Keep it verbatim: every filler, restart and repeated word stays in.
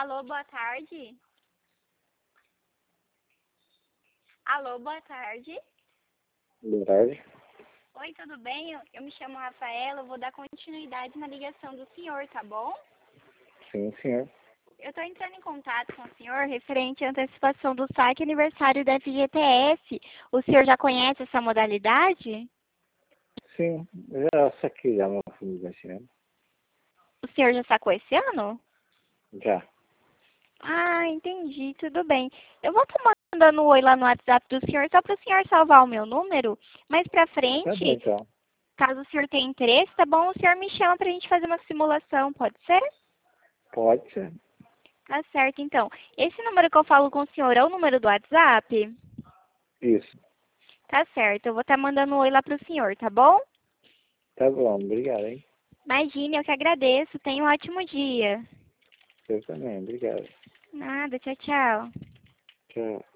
Alô, boa tarde. Alô, boa tarde. Boa tarde. Oi, tudo bem? Eu, eu me chamo Rafaela, eu vou dar continuidade na ligação do senhor, tá bom? Sim, senhor. Eu estou entrando em contato com o senhor referente à antecipação do saque aniversário da F G T S. O senhor já conhece essa modalidade? Sim, já saquei já uma família esse ano. O senhor já sacou esse ano? Já. Ah, entendi, tudo bem. Eu vou estar mandando um oi lá no WhatsApp do senhor, só para o senhor salvar o meu número. Mais para Tá bom, frente, então. caso o senhor tenha interesse, tá bom? O senhor me chama para a gente fazer uma simulação, pode ser? Pode ser. Tá certo, então. Esse número que eu falo com o senhor é o número do WhatsApp? Isso. Tá certo, eu vou estar mandando um oi lá pro senhor, tá bom? Tá bom, obrigado, hein? Imagine, eu que agradeço. Tenha um ótimo dia. Eu também, obrigado. Nada, tchau, tchau. Tchau.